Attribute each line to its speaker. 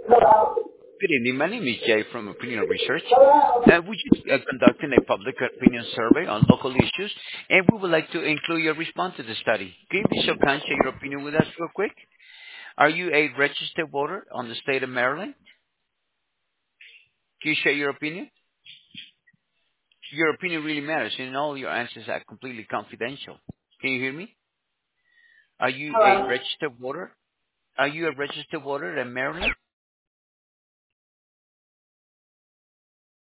Speaker 1: Good evening. My name is Jay from Opinion Research. We're just conducting a public opinion survey on local issues, and we would like to include your response to the study. Can you be so kind share your opinion with us real quick? Are you a registered voter on the state of Maryland? Can you share your opinion? Your opinion really matters, and all your answers are completely confidential. Can you hear me? Are you a
Speaker 2: Hello?
Speaker 1: registered voter? Are you a registered voter in Maryland?